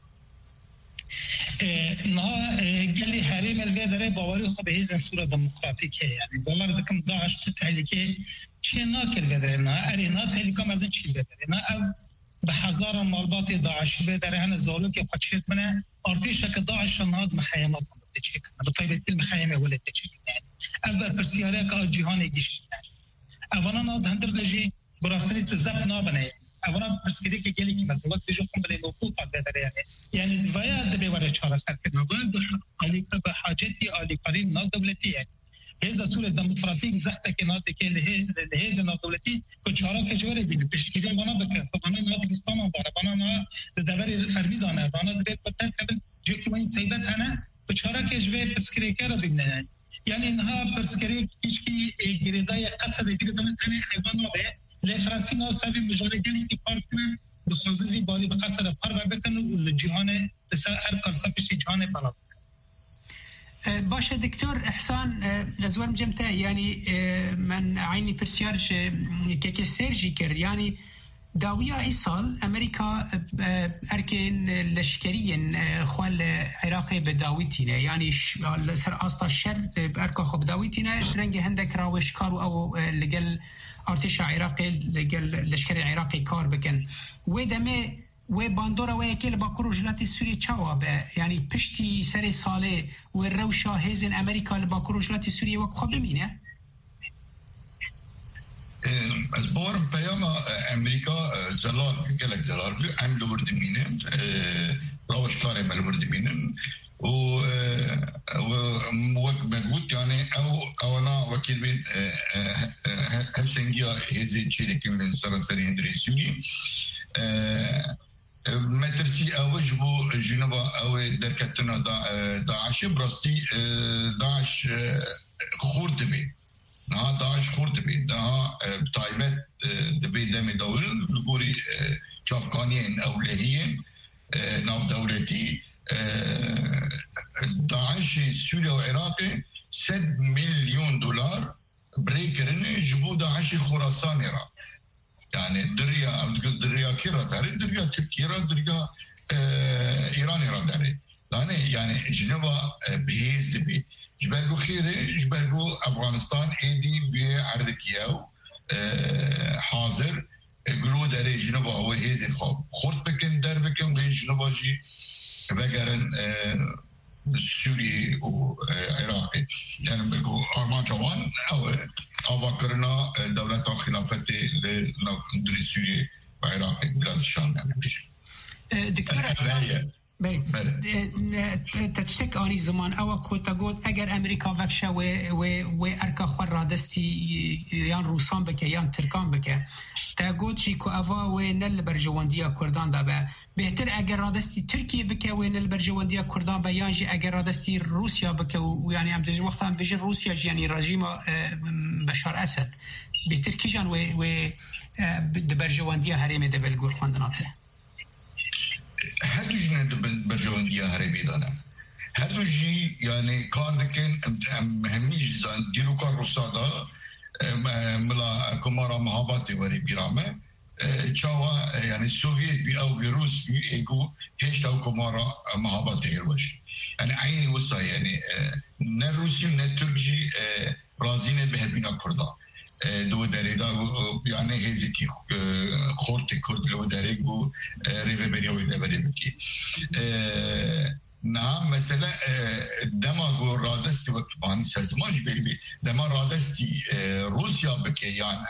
نه گلی حریم الویدره باوری خو به هیچ صورت دموکراتیکه یعنی باور دکم داعش تحلیکه چه ناکل ویدره نه اری نه تحلیکام از این چی ویدره نه او به هزار مالبات داعش ویدره هن زالو که قدشت منه ارتیش که داعش نهاد مخیمات متچک به طیب تل مخیمه ولت تچک یعنی اول پرسیاره که جهان گیش اولا نهاد هندر دجی براسنی تزق نابنه اولا پرسکری که گلی که مثلا وقت جو قم بلی موقوط بدره یعنی یعنی دویا دبی وره چهار سر کنه باید علی به حاجتی علی قرین نا دولتی یعنی هیچ اصول دموکراتیک زخته که نا دکه لهیز نا دولتی که چهارا کشوری بینه پشکیری وانا بکن وانا نا دکستان داره وانا نا دوری فرمی دانه وانا دبی بطن کبن جو که وین تیبت هنه که چهارا کشوری پرسکری که را بینه یعنی اینها پرسکری کشکی گریدای قصد گریدان تنه حیوان نابه لفرانسی نا سوی مجارگلی که پارتنه بخوزی بالی بقصر پر بکن و جهان سر هر کارسافش جهان بالا باشه دكتور إحسان لزوار مجمتا يعني من عيني برسيارش كيكي سيرجي كر يعني داوية إيصال أمريكا أركن لشكريا خوال عراقي بداويتنا يعني سر أصل الشر أركا خب داويتنا رنج هندك راوش كارو أو لقل ارتش عراقي لقل لشكر العراقي كار بكن ودمه و باندورا و یکی با کروجلات سوری چاوا یعنی پشتی سر ساله و روشا هزن امریکا با کروجلات سوری و خوب ببینه از بار پیام امریکا زلال گلک زلال بی عملو بردمینن روشکار عملو بردمینن و وقت مدبوط يعني او اونا وكيل بين همسنجيا هزي تشيلك من سراسري هندري سوري مترسي اوج بو جنوبا او دركتنا داعش براستي داعش خورد بي نا داعش خورد بي دا تايبت دبي دمي دول لغوري شافقانيين اولهيين ناف دولتي داعش سوريا وعراقي سد مليون دولار بريكرن جبو داعش خراسان را يعني دريا أو دريا كيرا داري دريا تركيا دريا إيران را داري يعني يعني جنوبا بهيز دبي جبالو خيري جبالو أفغانستان إيدي بعردكياو حاضر قلو داري جنوبا هو هيزي خواب خورد بكن دار بكن غير جنوبا جي بقرن سوري وعراقي يعني بقول أرمان جوان أو أو بكرنا دولة خلافة لندري سوري وعراقي بلاد الشام يعني بيجي. دكتور بله تشتك آنی زمان او کوتا گود اگر امریکا وکشه و و و ارکا خور رادستی یان روسان بکه یان ترکان بکه تا گود چی کو اوا و نل برجواندیا کردان دا به بهتر اگر رادستی ترکیه بکه و نل برجواندیا کردان به یان جی اگر رادستی روسیا بکه و یعنی هم دژ وقت هم بجی روسیا یعنی رژیم بشار اسد بهتر کی جان و و د برجواندیا هریم د بلګور خوندناته هر جنة برجواندية هربي دانا هر دو جی یعنی کار دکن همیش زن دیرو کار روسادا ملا کمارا محابات وری بیرامه چاوا یعنی سوویت بی او بی روس بی ایگو هشت او کمارا محابات هیروش یعنی عینی وسا یعنی نه روسی و نه ترکی رازینه به هبینا کردا دو دریدا یعنی هیزی که خورت کرد لو دریگ بو ریوه بری و دبری بکی نه مثلا دما گو رادستی وقت بانی سازمانج بری بی دما رادستی روسیا بکی یعنی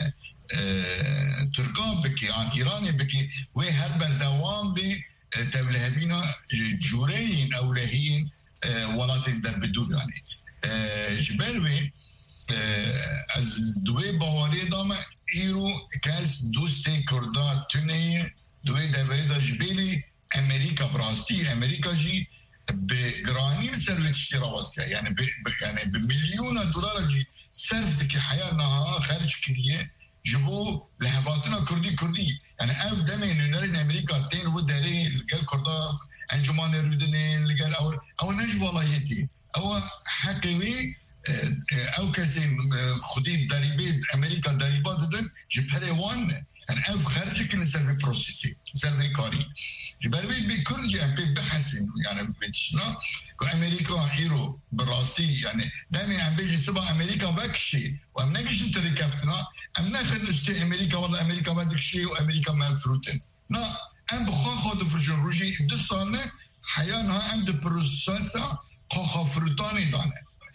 ترکان بکی یعنی ایرانی بکی و هر بردوام بی تبلهبینا جورین اولهین ولاتین در بدون یعنی جبروی از دوی باوری دامه ایرو کس دوست کرده تونه دوی دوی دا جبیلی امریکا براستی امریکا جی به گرانی سرویتشتی راوستیا یعنی به یعنی به میلیون دلار جی صرف دکی حیات نها خرج کریه جبو لحفاتنا کردی کردی یعنی اف دمی نونرین امریکا تین و داری لگل کرده انجمان رودنه لگل او او نج والایتی او حقیوی او کسی خودی دریبه امریکا دریبا دادن جبهره وانه يعني أف خارج كنا سيرفي بروسيسي سيرفي كاري جبروي بكل يعني بحثين يعني بتشنا كأمريكا هيرو براستي يعني دائما عم بيجي سبع أمريكا بكشي وأم نجيش أنت ركفتنا أم ناخذ نشتي أمريكا والله أمريكا ما دكشي وأمريكا ما فروتن لا أم بخا خود فرجون روجي دو سنة حيانها أم دو بروسيسا خا فروتاني دانه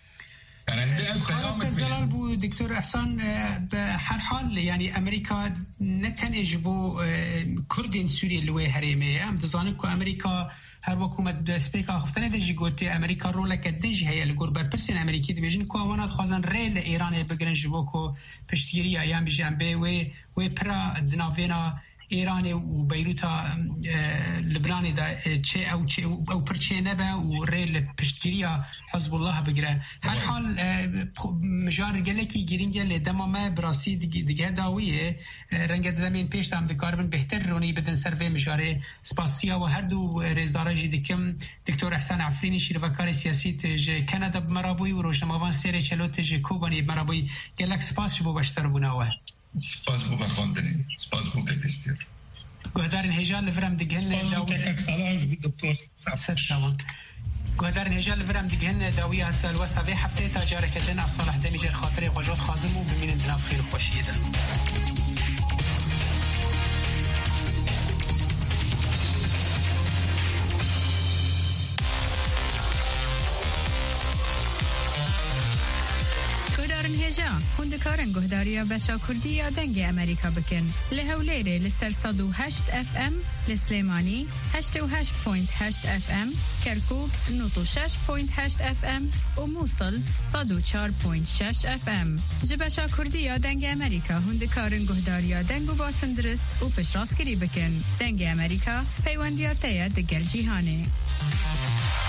خالد زلال بو دكتور احسان بهر حال يعني امريكا نتنج بو كردين سوريا اللي هريمه ام دزانك امريكا هر حکومت سپیکا خفتنه دجی گوتی امریکا رول کدنجی هی لگور بر پرسین امریکی دیجین کو وانات خوازن ریل ایران بگرن جبو کو پشتیری ایام جنبه و و پرا دناوینا ایران و بیروتا لبنان دا چه او چه او پرچه نبه و ریل پشتگیریا حزب الله بگیره هر حال مجار گلکی گیرینگه لدما ما براسی دیگه داویه رنگ دمین پیش دام دکاربن بهتر رونی بدن سروی مجاره سپاسیا و هر دو رزاره جی دکم دکتور احسان عفرینی شیروکار سیاسی تج کانادا مرابوی و روشنموان سیر چلو تج کوبانی مرابوی گلک سپاس شبو بشتر بوناوه سپاس بو بخواندنی سپاس بو گدستیر گهدار هجال لفرم دگهن داوی سلام دکتور سب شما گهدار هجال لفرم دگهن داوی هستل وسط هفته تاجر کردن از صالح دمیجر خاطر خواجات خازم و ببینن دناف خیر خوشیده هجا هندکارن گهداریا بشا کردی یا دنگ امریکا بکن لهولیره لسر صد و هشت اف ام لسلیمانی هشت و هشت پوینت هشت اف ام کرکوب نوت و شش پوینت هشت اف ام و موصل صد و چار پوینت شش اف ام جبشا کردی یا دنگ امریکا هندکارن گهداریا دنگ و باسندرست و پشراس کری بکن دنگ امریکا پیوندیاته دگر جیهانه